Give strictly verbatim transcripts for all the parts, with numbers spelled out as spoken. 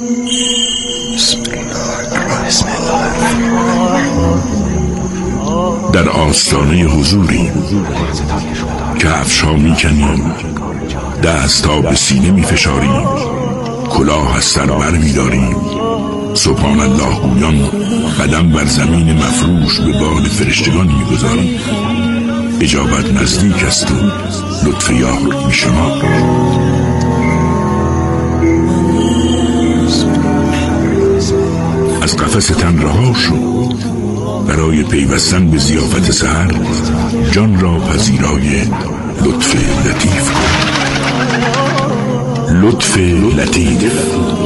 بسم الله الرحمن. در آستانه حضوریم، کفش‌ها می‌کنیم، دست‌ها به سینه می‌فشاریم، کلاه از سر بر می‌داریم، سبحان الله گویان قدم بر زمین مفروش به باد فرشتگان می‌گذاریم. اجابت نزدیک است و لطف یار می‌شماریم. از قفس تن رها شو، برای پیوستن به ضیافت سحر جان را پذیرای لطف لطیف کن. لطف لطیف.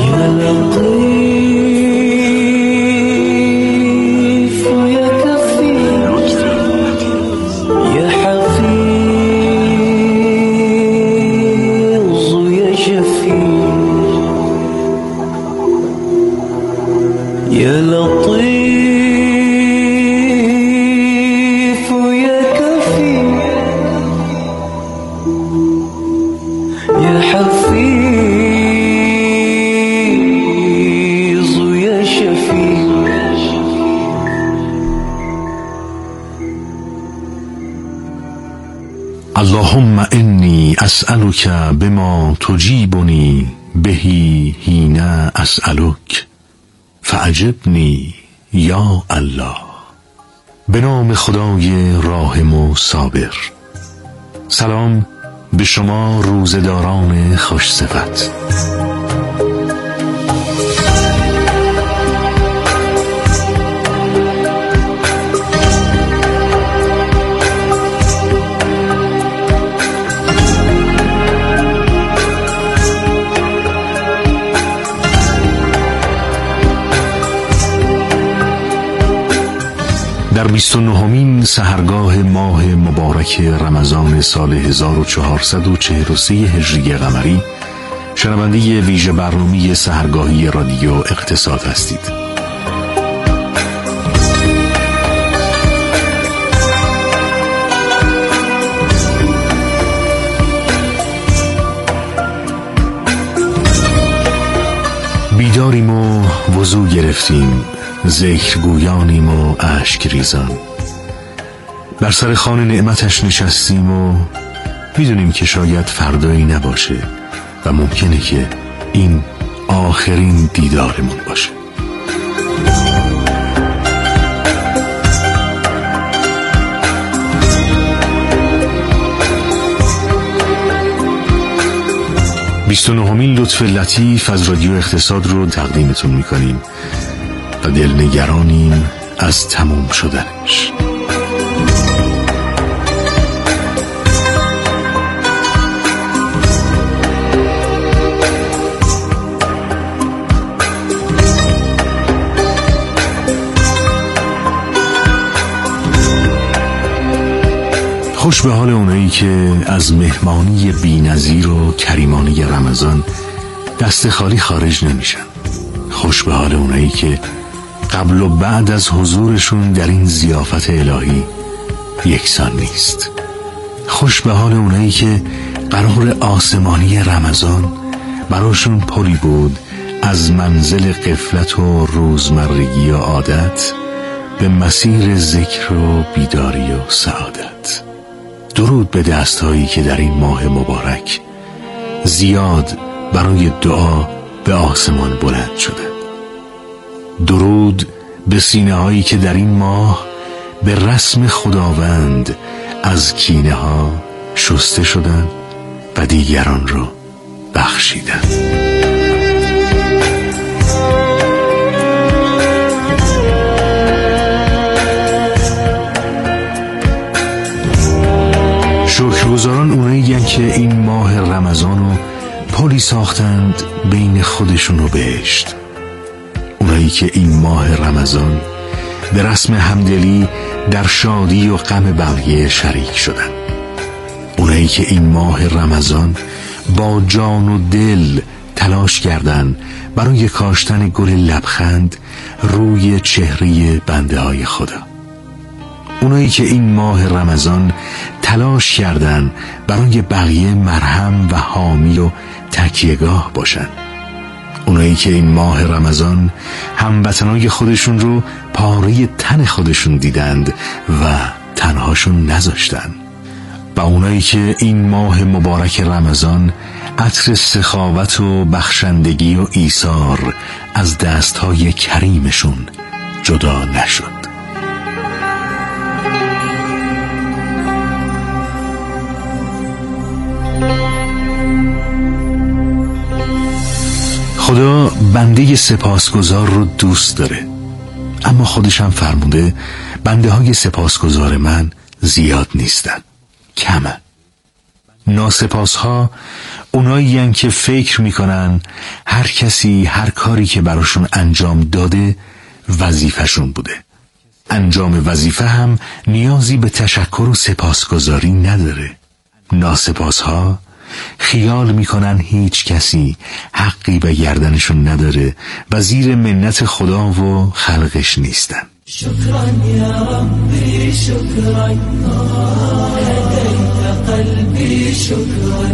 يا لطيف يا كفيل يا حفيظ يا شفيع. اللهم إني أسألك بما تجيبني به حين أسألك فعجبنی یا الله. به نام خدای راحم و صابر. سلام به شما روزداران خوش صفت. در بیست و نهمین سحرگاه ماه مبارک رمضان سال هزار و چهارصد و چهل و سه هجری قمری شنونده ویژه برنامه سحرگاهی رادیو اقتصاد هستید. بیداریم و وضو گرفتیم، ذکرگویانیم و اشک ریزان، بر سر خوان نعمتش نشستیم و میدونیم که شاید فردایی نباشه و ممکنه که این آخرین دیدارمون باشه. بیست و نهمین لطف لطیف از رادیو اقتصاد رو تقدیمتون میکنیم و دلنگرانیم از تموم شدنش. خوش به حال اونایی که از مهمانی بی‌نظیر و کریمانه رمضان دست خالی خارج نمیشن. خوش به حال اونایی که قبل و بعد از حضورشون در این ضیافت الهی یکسان نیست. خوش به حال اونایی که قرار آسمانی رمضان براشون پلی بود از منزل غفلت و روزمرگی و عادت به مسیر ذکر و بیداری و سعادت. درود به دستهایی که در این ماه مبارک زیاد برای دعا به آسمان بلند شده. درود به سینه هایی که در این ماه به رسم خداوند از کینه ها شسته شدن و دیگران رو بخشیدن. شکرگزاران اونایی که این ماه رمضان رو پلی ساختند بین خودشون و بهشت. اونایی که این ماه رمضان به رسم همدلی در شادی و غم بقیه شریک شدن. اونایی که این ماه رمضان با جان و دل تلاش کردن برای کاشتن گل لبخند روی چهره بنده های خدا. اونایی که این ماه رمضان تلاش کردن برای بقیه مرهم و حامی و تکیهگاه باشن. اونایی که این ماه رمضان هموطنای خودشون رو پاره تن خودشون دیدند و تنهاشون نذاشتن، و اونایی که این ماه مبارک رمضان عطر سخاوت و بخشندگی و ایثار از دستهای کریمشون جدا نشد. خدا بنده سپاسگزار رو دوست داره، اما خودش هم فرموده بنده های سپاسگزار من زیاد نیستن، کمه. ناسپاس ها اونایی هن که فکر میکنن هر کسی هر کاری که براشون انجام داده وظیفه‌شون بوده. انجام وظیفه هم نیازی به تشکر و سپاسگزاری نداره. ناسپاس ها خیال میکنن هیچ کسی حقی به گردنشون نداره و زیر منت خدا و خلقش نیستن. شكرا يا ربي شكرا هديت قلبي شكرا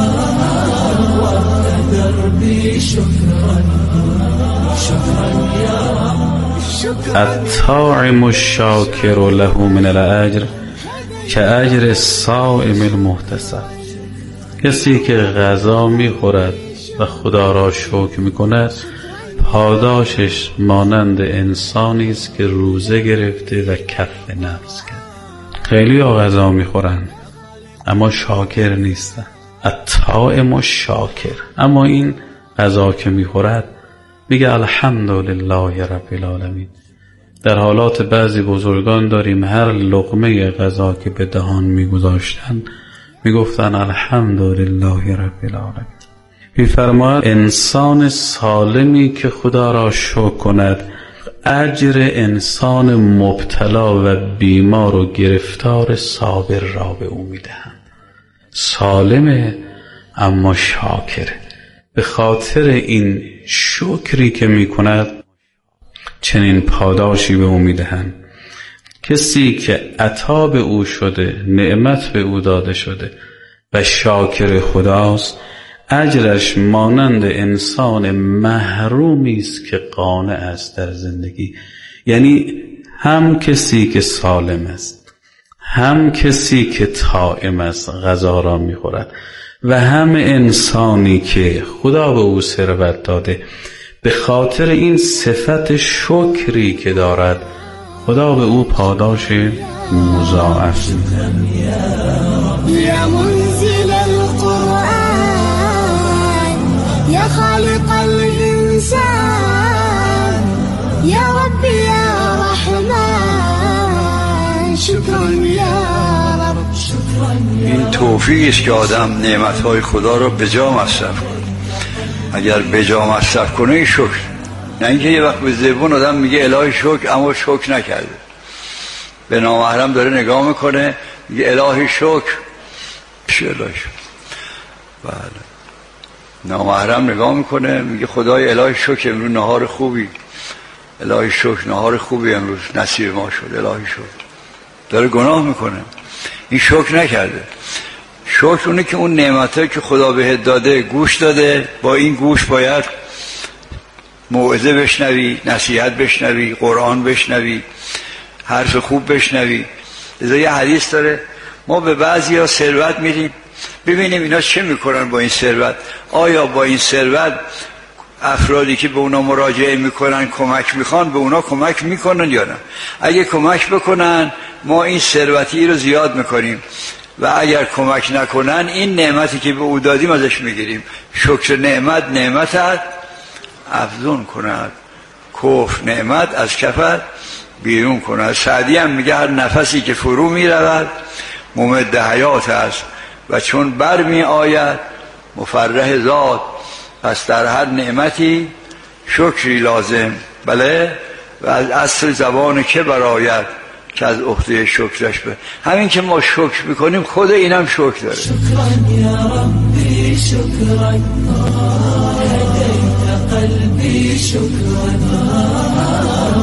نورت دربي شكرا شكرا يا رب. الطاعم الشاكر له من الاجر كأجر الصائم المحتسب. کسی که غذا میخورد و خدا را شکر میکند پاداشش مانند انسانی است که روزه گرفته و کف نفس کرد. خیلی ها غذا میخورن اما شاکر نیستن. الطاعم الشاکر. اما این غذا که میخورد میگه الحمدلله رب العالمین. در حالات بعضی بزرگان داریم هر لقمه غذا که به دهان میگذاشتن میگفتن الحمدلله رب العالمین. می‌فرماید انسان سالمی که خدا را شکر کند اجر انسان مبتلا و بیمار و گرفتار صابر را به او میدهند. سالمه اما شاکره. به خاطر این شکری که میکند چنین پاداشی به او میدهند. کسی که عطا به او شده، نعمت به او داده شده و شاکر خداست، اجرش مانند انسان محرومی است که قانع است در زندگی. یعنی هم کسی که سالم است، هم کسی که طائم است غذا را میخورد، و هم انسانی که خدا به او ثروت داده به خاطر این صفت شکری که دارد خدا به او پاداش مضاعف می‌دهد. یا منزل القرآن یا خالق الانسان یا رب یا رحمان شکرا یا رب. این توفیقی است که آدم نعمتهای خدا رو به جا مصرف کنه. اگر به جا مصرف کنه این شکر، نه اینکه یه وقت به زبون آدم میگه الهی شکر اما شکر نکرده، به نامحرم داره نگاه میکنه میگه الهی شکر، چه الهی شکر؟ بله، نامحرم نگاه میکنه میگه خدای الهی شکر امروز نهار خوبی، الهی شکر نهار خوبی امروز نصیب ما شد، الهی شکر. داره گناه میکنه، این شکر نکرده. شکر اونه که اون نعمتایی که خدا بهت داده گوش داده، با این گوش باید موعظه بشنوی، نصیحت بشنوی، قرآن بشنوی، حرف خوب بشنوی. لذا یه حدیث داره ما به بعضی ها ثروت میدیم ببینیم اینا چه میکنن با این ثروت. آیا با این ثروت افرادی که به اونا مراجعه میکنن کمک میخوان به اونا کمک میکنن یا نه؟ اگه کمک بکنن ما این ثروتی رو زیاد میکنیم، و اگر کمک نکنن این نعمتی که به او دادیم ازش میگیریم. شکر نعمت نعمتت افزون کند، کفر نعمت از کفت بیرون کند. سعدی هم میگه هر نفسی که فرو میرود ممد حیات است و چون بر می آید مفرح ذات. پس در هر نعمتی شکری لازم. بله، و از اصل زبان که برآید که از عهده شکرش به. همین که ما شکر میکنیم خود اینم شکر داره. شكرا يا ربي شكرا هديت قلبي شكرا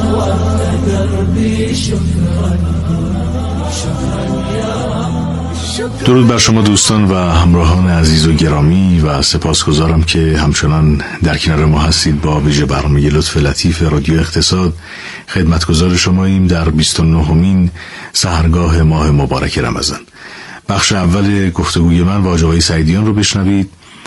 نورت دربي شكرا شكرا يا رب درود بر شما دوستان و همراهان عزیز و گرامی و سپاسگزارم که همچنان در کنار ما هستید. با ویژه برنامه لطف لطیف رادیو اقتصاد خدمتگزار شماییم در بیست و نهمین سحرگاه ماه مبارک رمضان. بخش اول گفتگوی من با آقای سعیدیان رو بشنوید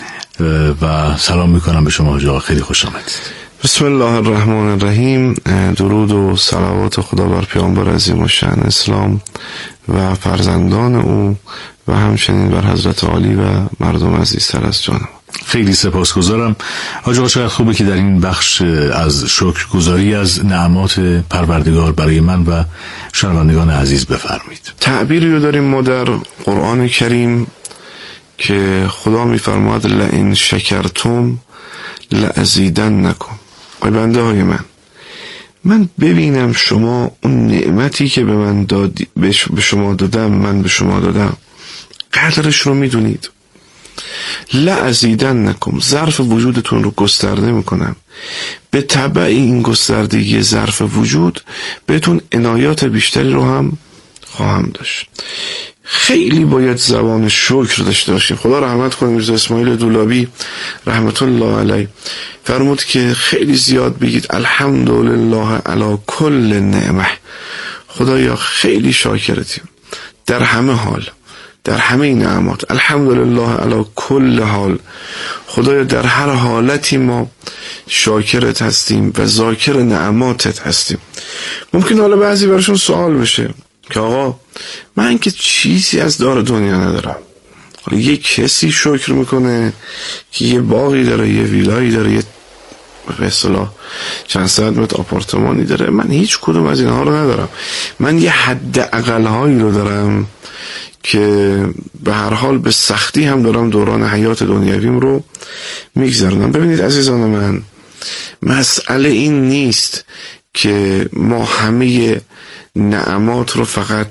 و سلام میکنم به شما آقا، خیلی خوش آمدید. بسم الله الرحمن الرحیم. درود و صلوات خدا بر پیامبر عظیم الشأن اسلام و فرزندان او و همچنین بر حضرت عالی و مردم عزیزتر از جان. خیلی سپاسگزارم. حاج آقا چقدر خوبه که در این بخش از شکرگزاری از نعمات پروردگار برای من و شنوندگان عزیز بفرمایید. تعبیری رو داریم ما در قرآن کریم که خدا میفرماد لئن شکرتم لازیدنکم. ای بنده های من، من ببینم شما اون نعمتی که به من دادی، به شما دادم، من به شما دادم، قدرش رو میدونید. لازیدنکم، ظرف وجودتون رو گسترده میکنم. به تبع این گستردگی ظرف وجود بهتون عنایات بیشتری رو هم خواهم داشت. خیلی باید زبان شکر داشته باشیم. خدا رحمت کنه میرزا اسماعیل دولابی رحمت الله علیه فرمود که خیلی زیاد بگید الحمدلله علی کل نعمه. خدایا خیلی شاکرتیم در همه حال، در همه نعمات. الحمدلله علی کل حال. خدایا در هر حالتی ما شاکرت هستیم و ذاکر نعماتت هستیم. ممکن حالا بعضی براشون سوال بشه که آقا من که چیزی از دار دنیا ندارم، حالا یه کسی شکر میکنه که یه باغی داره، یه ویلایی داره، یه به اصطلاح چند صد متر آپارتمانی داره، من هیچ کدوم از اینها رو ندارم. من یه حد اقل هایی رو دارم که به هر حال به سختی هم دارم دوران حیات دنیویم رو میگذرونم. ببینید عزیزان من، مسئله این نیست که ما همه نعمات رو فقط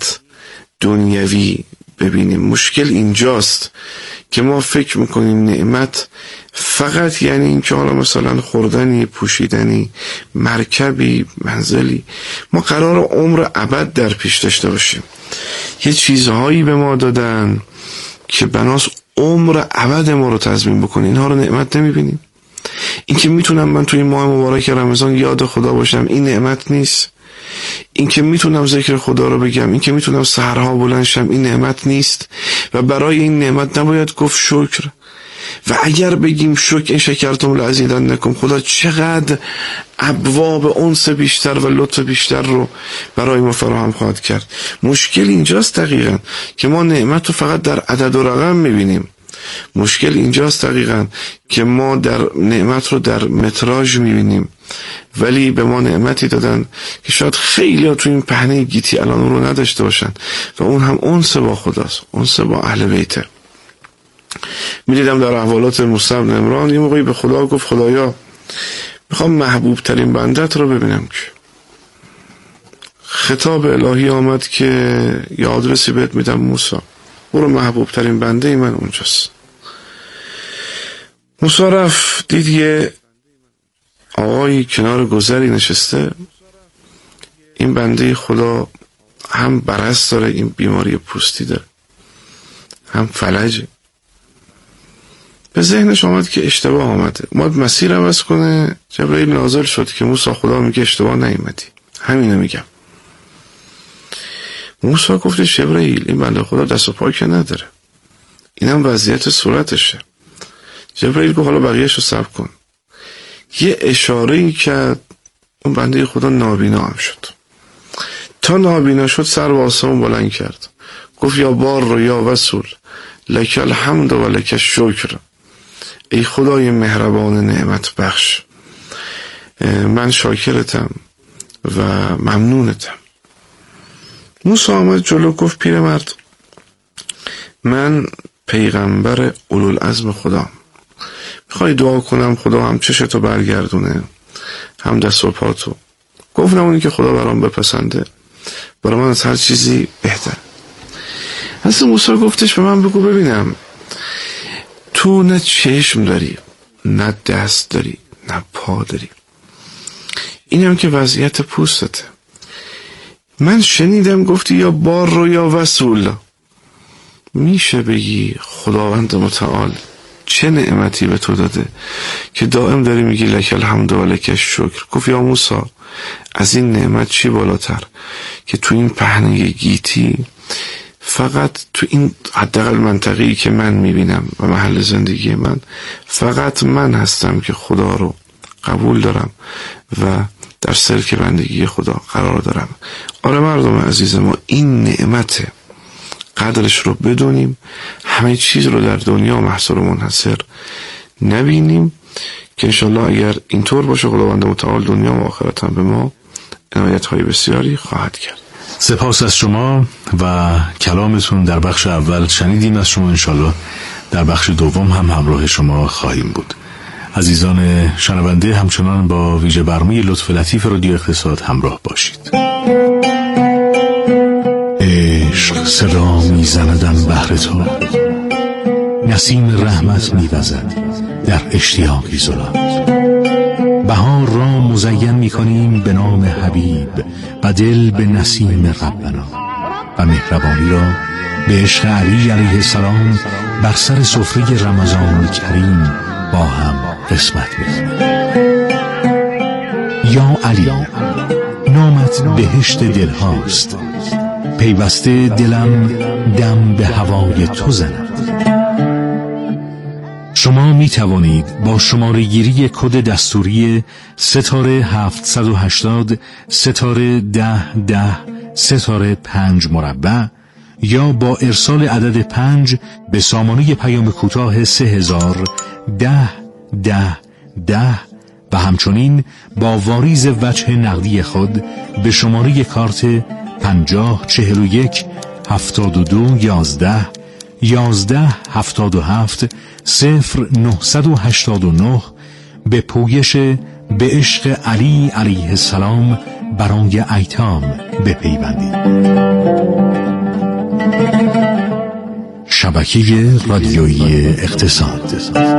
دنیوی ببینیم. مشکل اینجاست که ما فکر میکنیم نعمت فقط یعنی این که حالا مثلا خوردنی، پوشیدنی، مرکبی، منزلی. ما قرار عمر ابد در پیش داشته باشیم. یه چیزهایی به ما دادن که بناس عمر ابد ما رو تضمین بکنه. اینها رو نعمت نمیبینیم. این که میتونم من توی ماه مبارک رمضان یاد خدا باشم، این نعمت نیست. این که میتونم ذکر خدا رو بگم، این که میتونم سحرها بلند شم، این نعمت نیست. و برای این نعمت نباید گفت شکر. و اگر بگیم شکر این شکرتم لازیدنکم، خدا چقدر ابواب انس بیشتر و لطف بیشتر رو برای ما فراهم خواهد کرد. مشکل اینجاست دقیقاً که ما نعمت رو فقط در عدد و رقم میبینیم. مشکل اینجاست دقیقاً که ما در نعمت رو در متراژ میبینیم، ولی به ما نعمتی دادن که شاید خیلی ها تو این پهنه گیتی الان اون رو نداشته باشن و اون هم انس با خداست، انس با اهل بیته. میدیدم در احوالات موسی بن عمران یه موقعی به خدا گفت خدایا میخوام محبوب ترین بندت رو ببینم. که خطاب الهی آمد که یه آدرسی بهت میدم موسی، برو محبوب ترین بنده ای من اونجاست. موسی رفت دید یه آقایی کنار گذری نشسته. این بنده خدا هم برص داره، این بیماری پوستی داره، هم فلجه. به ذهنش آمد که اشتباه آمده، اومد مسیر عوض کنه. جبرئیل نازل شد که موسی خدا میگه اشتباه نیومدی، همینو میگم. موسی گفتش جبرئیل این بنده خدا دست و پای که نداره، اینم وضعیت صورتشه. جبرئیل گفت حالا بقیه‌شو صبر کن. یه اشاره‌ای کرد، اون بنده خدا نابینا هم شد. تا نابینا شد سر به آسمون بلند کرد، گفت یا بار یا وصول لک الحمد و لک الشکر. ای خدای مهربان نعمت بخش، من شاکرتم و ممنونتم. موسی آمد جلو گفت پیرمرد، من پیغمبر اولوالعزم خدا، میخوای دعا کنم خدا هم چشتو برگردونه هم دست و پاتو؟ گفتم اونی که خدا برام بپسنده، برای من از هر چیزی بهتر. حضرت موسی گفتش به من بگو ببینم، تو نه چشم داری، نه دست داری، نه پا داری، این هم که وضعیت پوستته. من شنیدم گفتی یا بار رو یا وصول، میشه بگی خداوند متعال چه نعمتی به تو داده که دائم داری میگی لک الحمد و لک الشکر؟ گفت یا موسی از این نعمت چی بالاتر که تو این پهنه گیتی فقط تو این حداقل منطقه‌ای که من میبینم و محل زندگی من فقط من هستم که خدا رو قبول دارم و در سلک بندگی خدا قرار دارم. آره مردم عزیز ما، این نعمته، قدرش رو بدونیم، همه چیز رو در دنیا محصور و منحصر نبینیم که انشالله اگر اینطور باشه خداوند متعال دنیا و آخرت هم به ما عنایت های بسیاری خواهد کرد. سپاس از شما و کلامتون در بخش اول شنیدیم از شما، انشالله در بخش دوم هم همراه شما خواهیم بود. عزیزان شنونده همچنان با ویژه برنامه لطف لطیف رادیو اقتصاد همراه باشید. عشق صدا میزندم بهر تو، نسیم رحمت میوزد در اشتیاقی ظلمات. بهار را مزین میکنیم به نام حبیب و دل به نسیم ربنا و مهربانی را به عشق علی علیه السلام بر سر سفره رمضان کریم با هم قسمت می‌کنیم. یا علی، نامت بهشت دل هاست، پیوسته دلم دم به هوای تو زند. شما می توانید با شماره گیری کد دستوری ستاره هفتصد و هشتاد ستاره ده ده ستاره پنج مربع یا با ارسال عدد پنج به سامانه پیام کوتاه سه هزار ده ده ده و همچنین با واریز وجه نقدی خود به شماره کارت پنجاه چهل و یک هفتاد و دو یازده یازده هفتاد و هفت صفر نهصد و هشتاد و نه به پویش به عشق علی علیه السلام برای ایتام بپیوندید. شبکه رادیویی اقتصاد.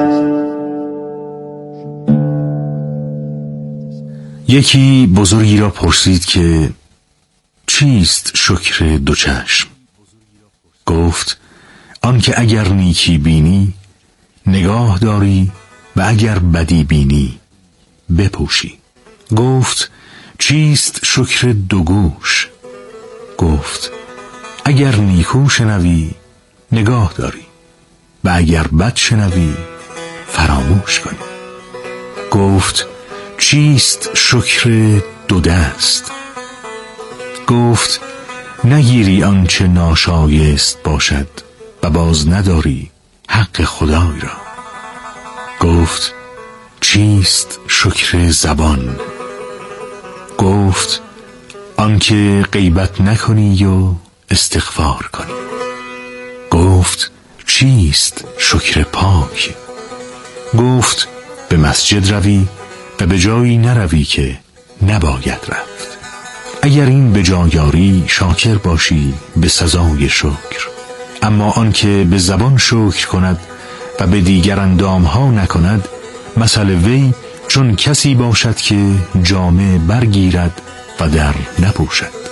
یکی بزرگی را پرسید که چیست شکر دو چشم؟ گفت آن که اگر نیکی بینی نگاه داری و اگر بدی بینی بپوشی. گفت چیست شکر دو گوش؟ گفت اگر نیکو شنوی نگاه داری و اگر بد شنوی فراموش کنی. گفت چیست شکر دو دست؟ گفت نگیری آنچه ناشایست باشد و باز نداری حق خدای را. گفت چیست شکر زبان؟ گفت آنکه غیبت نکنی و استغفار کنی. گفت چیست شکر پاک؟ گفت به مسجد روی و به جایی نروی که نباید رفت. اگر این به جا یاری شاکر باشی به سزای شکر، اما آنکه به زبان شکر کند و به دیگر اندامها نکند مثل وی چون کسی باشد که جامه برگیرد و در نپوشد.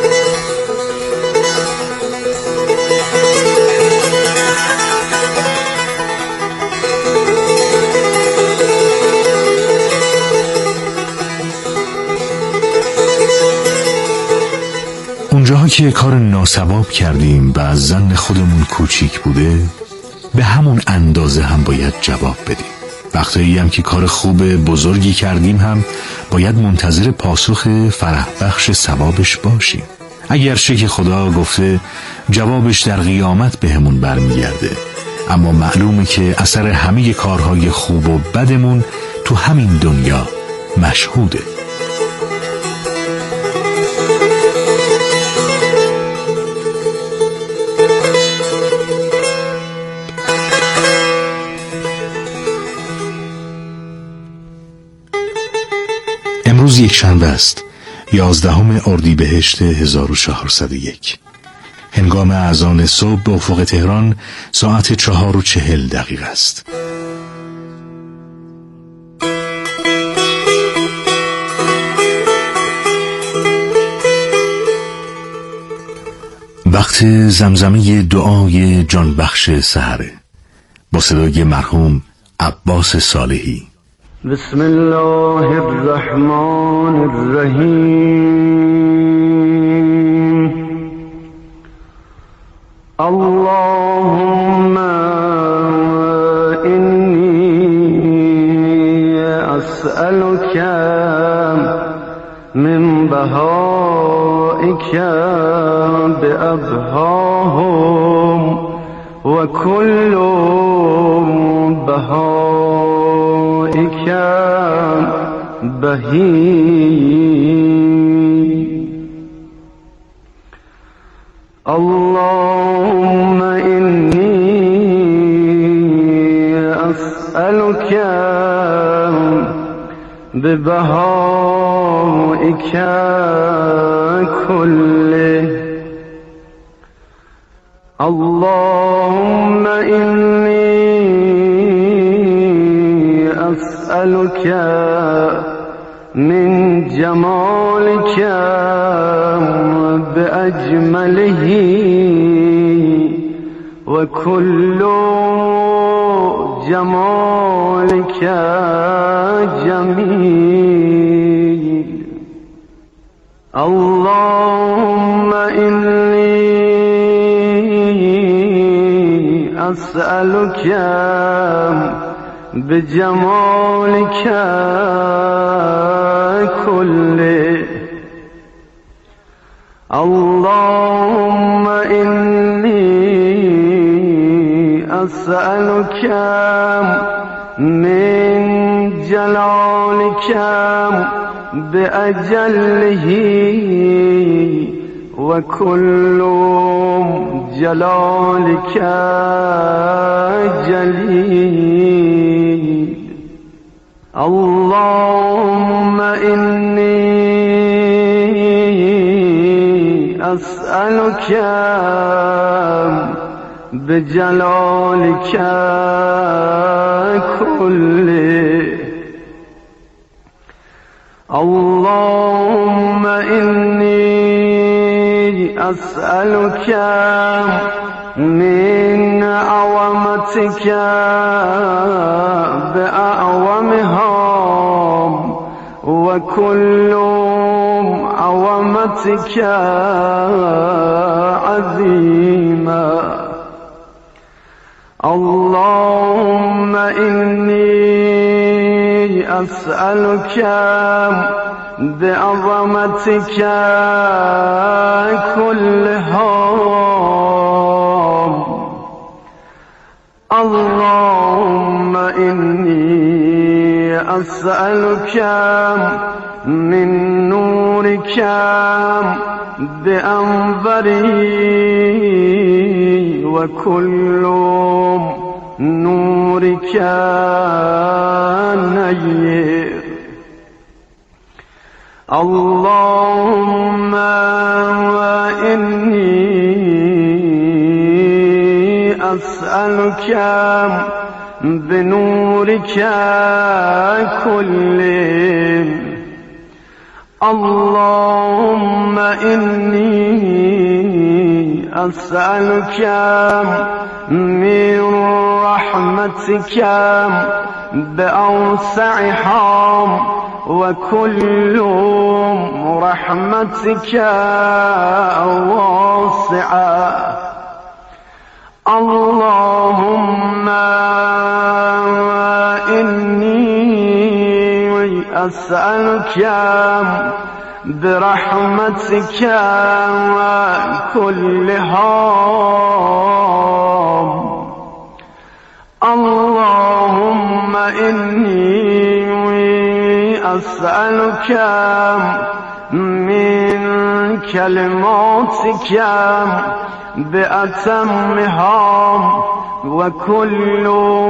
اونجاها که کار ناسواب کردیم و از ظن خودمون کوچیک بوده به همون اندازه هم باید جواب بدیم. وقتایی هم که کار خوب بزرگی کردیم هم باید منتظر پاسخ فرح بخش ثوابش باشیم. اگرچه که خدا گفته جوابش در قیامت به همون برمیگرده، اما معلومه که اثر همه کارهای خوب و بدمون تو همین دنیا مشهوده. امروز یک شنبه است، یازدهم اردیبهشت هزار و چهارصد و یک. هنگام اذان صبح به افق تهران ساعت چهار و چهل دقیقه است. وقت وقت زمزمه دعای جانبخش سحره با صدای مرحوم عباس صالحی. بسم الله الرحمن الرحیم. اللهم اینی اسألک من بهائک بأبهاهم و کل بهائک بهی. اللهم اینی اسألک ببهائک كله. اللهم إني أسألك من جمالك بأجمله وكل جمالك جميل. اللهم إني أسألك بجمالك كله. اللهم إني أسألك من جلالك بأجله وكل جلالك جليل. اللهم إني أسألك بجلالك كله. اللهم إني أسألك من عظمتك بأعظمهم وكل عظمتك عظيما. اللهم إني أسألك بعظمتك كلها. اللهم إني أسألك من نورك بأنظري وكل نورك نير. اللهم إني أسألك بنورك كله. اللهم إني أسألك من رحمتك بأوسعها وكل رحمتك واسعة. اللهم إني أسألك برحمتك كلها. اللهم إني أسألك من كلماتك بأتمها وكل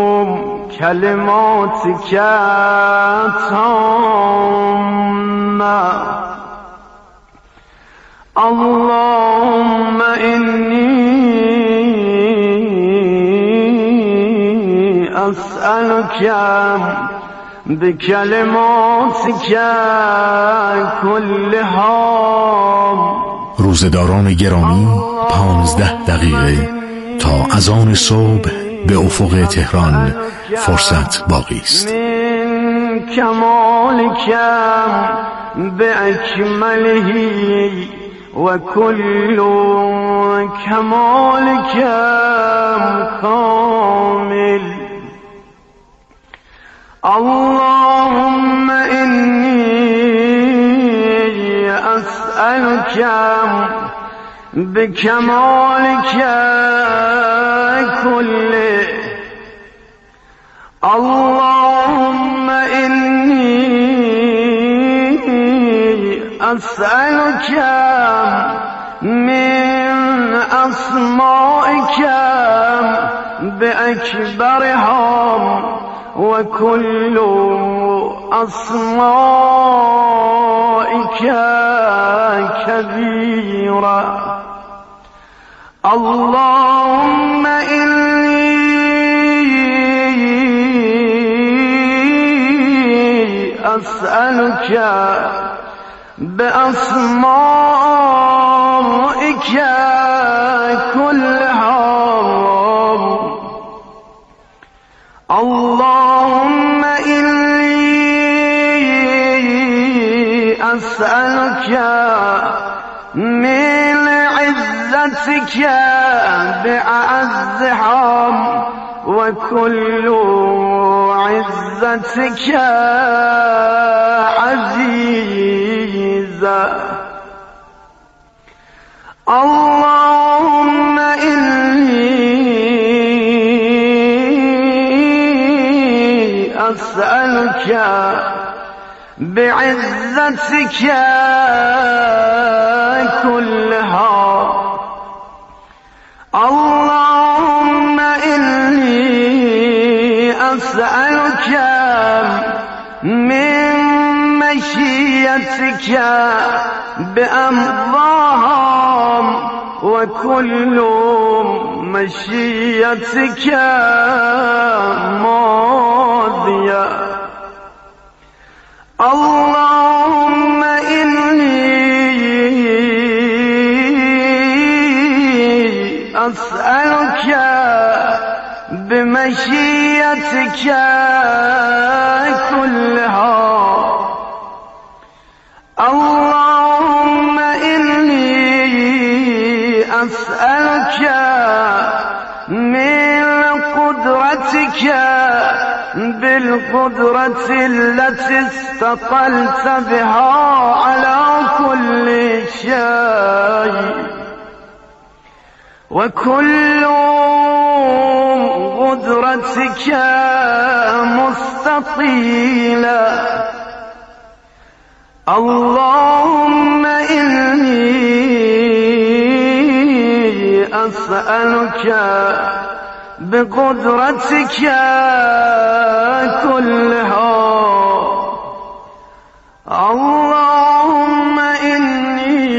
كلماتك تامة. اللهم إني أسألك بكلماتك كلها روزداران گرامی، پانزده دقیقه تا اذان صبح به افق تهران فرصت باقی است. من کمالکم باکمله و کل کمالکم کامل. اللهم انی اسألک بکمالک کله. اللهم انی اسألک من اسمائک باکبرها و کل اسمائک کبیرا. اللهم انی اسألک بأسمائک كلها. اللهم إني أسألك من عزتك بأعزها وكل عزتك عزيزا. اللهم إني أسألك بعزتك كلها. اللهم إني أسألك من مشيتك بأمضاها وكل مشيتك ماضية. اللهم إني أسألك بمشيتك كلها. اللهم إني أسألك من قدرتك بالقدرة التي استقلت بها على كل شيء وكل قدرتك مستطيلة. اللهم إني أسألك بقدرتك كلها. اللهم إني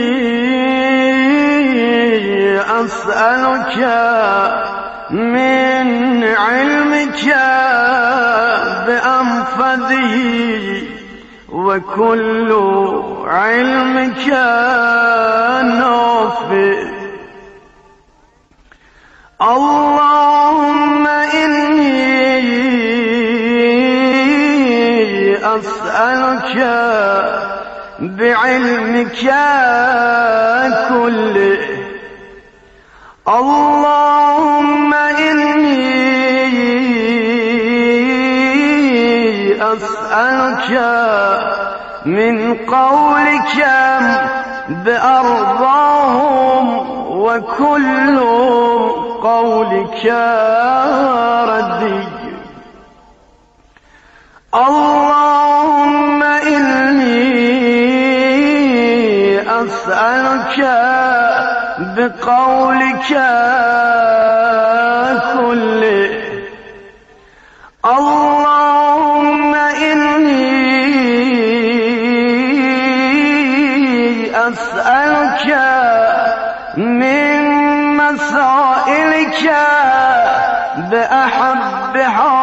أسألك من علمك بأنفذه وكل علمك نافع. اللهم إني أسألك بعلمك كله. اللهم إني أسألك من قولك بأرضاهم وكل قولك ردي. اللهم إني أسألك بقولك كله. اللهم إني أسألك من مسائلك بأحبها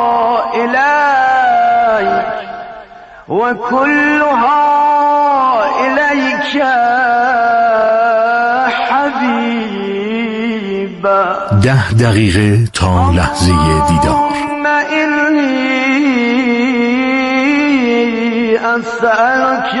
إليك وكلها إليك ده دقیقه تا لحظه دیدار. إني أسألك